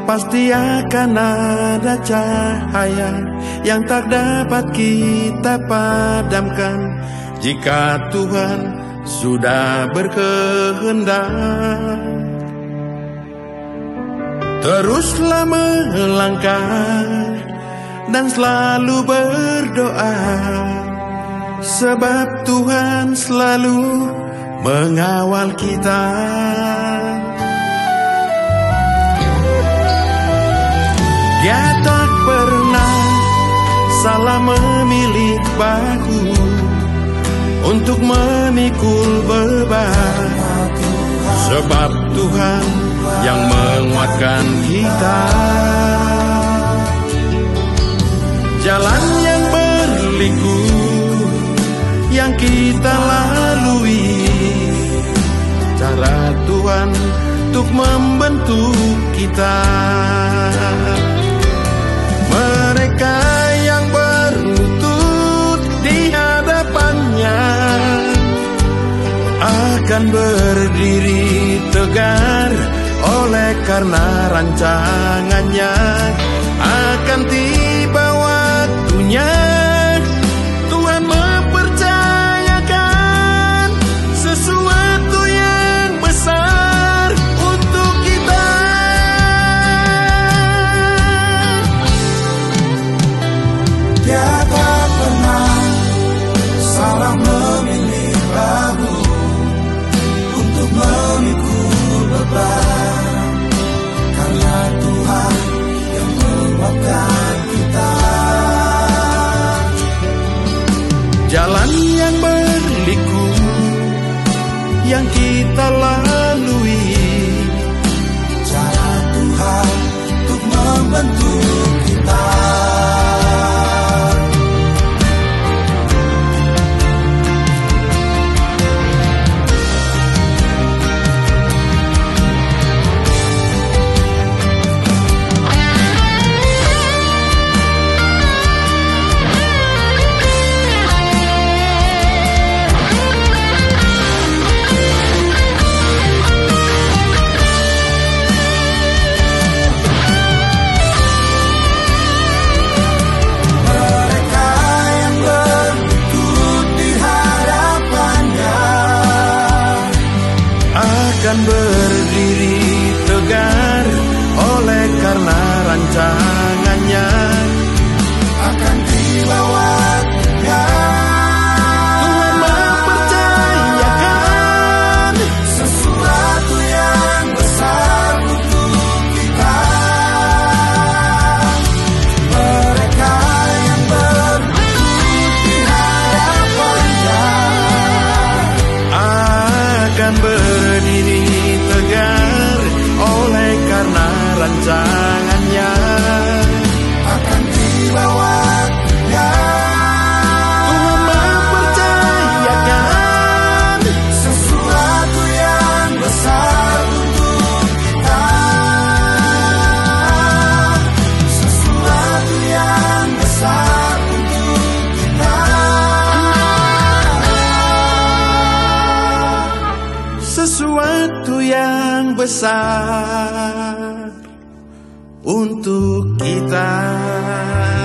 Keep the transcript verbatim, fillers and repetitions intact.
pasti akan ada cahaya yang tak dapat kita padamkan jika Tuhan sudah berkehendak. Teruslah melangkah dan selalu berdoa, sebab Tuhan selalu mengawal kita. Dia tak pernah salah memilih bahu untuk memikul beban, sebab Tuhan yang menguatkan kita. Jalan yang berliku yang kita lalui, cara Tuhan untuk membentuk kita. Mereka yang berlutut di hadapannya akan berdiri tegar, oleh karena rancangannya akan tiba waktunya. Tuhan mempercayakan sesuatu yang besar untuk kita. Dia tak pernah salah memilih bahu untuk memikul beban, karena Tuhan yang menguatkan kita. Jalan yang berliku yang kita lalui, cara Tuhan untuk membentuk kita. Akan berdiri tegar, oleh karena rancangannya akan tiba waktunya. Tuhan mempercayakan sesuatu yang besar untuk kita. Mereka yang berlutut di hadapannya akan berdiri tegar, oleh karena rancangannya akan tiba waktunya. Tuhan mempercayakan sesuatu yang besar untuk kita. Sesuatu yang besar untuk kita. sesuatu yang besar untuk kita.